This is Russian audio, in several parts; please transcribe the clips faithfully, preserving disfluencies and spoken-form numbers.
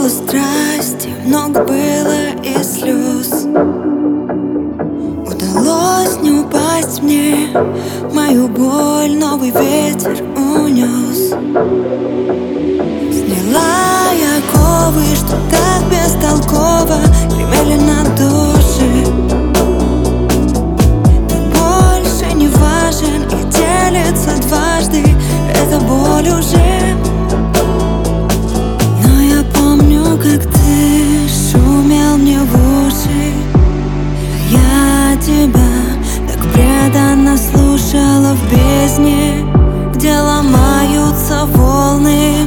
было страсти, много было и слез. Удалось не упасть мне, мою боль новый ветер унес. Сняла я оковы, что так бестолково гремели на душе. Ты больше не важен и делится дважды эта боль уже. Но я помню, как ты шумел мне в уши. Я тебя так преданно слушала в бездне, где ломаются волны.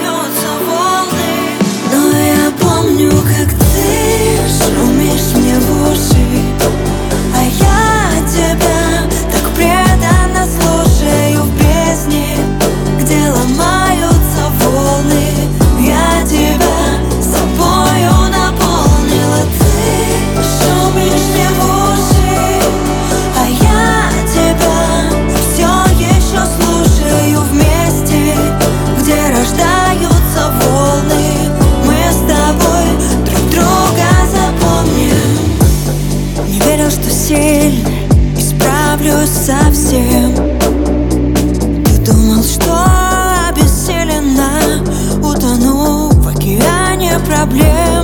Но я помню, как ты шумишь мне в уши, а я тебя так преданно слушаю в бездне, где ломаются волны. Я тебя собою наполнила, ты шумишь мне в уши, а я тебя все еще слушаю вместе, где рождаются волны. Мы с тобой друг друга запомним. Не верил, что сильно и справлюсь со всем. Ты думал, что обессиленно утону в океане проблем.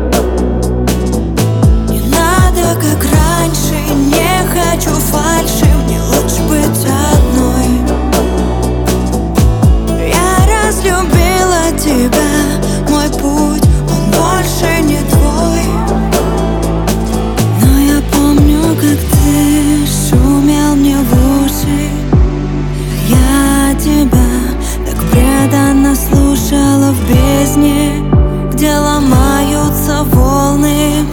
Не надо, как раньше, не хочу фальши, мне лучше быть одной. Я разлюбила тебя, мой путь, он больше не твой. Но я помню, как ты шумел мне в уши, я тебя так преданно слушала в бездне, где ломаются волны.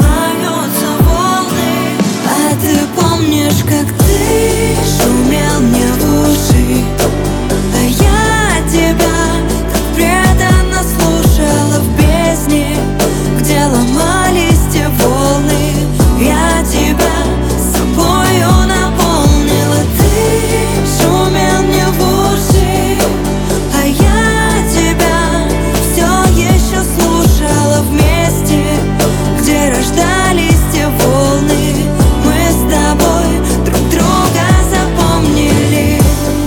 А ты помнишь, как ты шумел мне в уши, а я тебя так преданно слушала в бездне, где ломались те волны. Я тебя собою наполнила, ты шумел мне в уши, а я тебя все еще слушала вместе, где рождались те волны. Мы с тобой друг друга запомнили.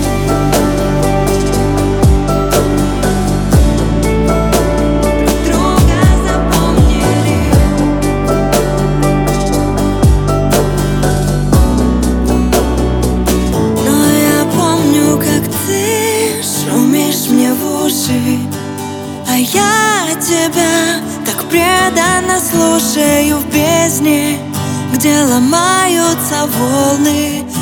Друг друга запомнили. Но я помню, как ты шумишь мне в уши, а я тебя так преданно слушаю в бездне, где ломаются волны.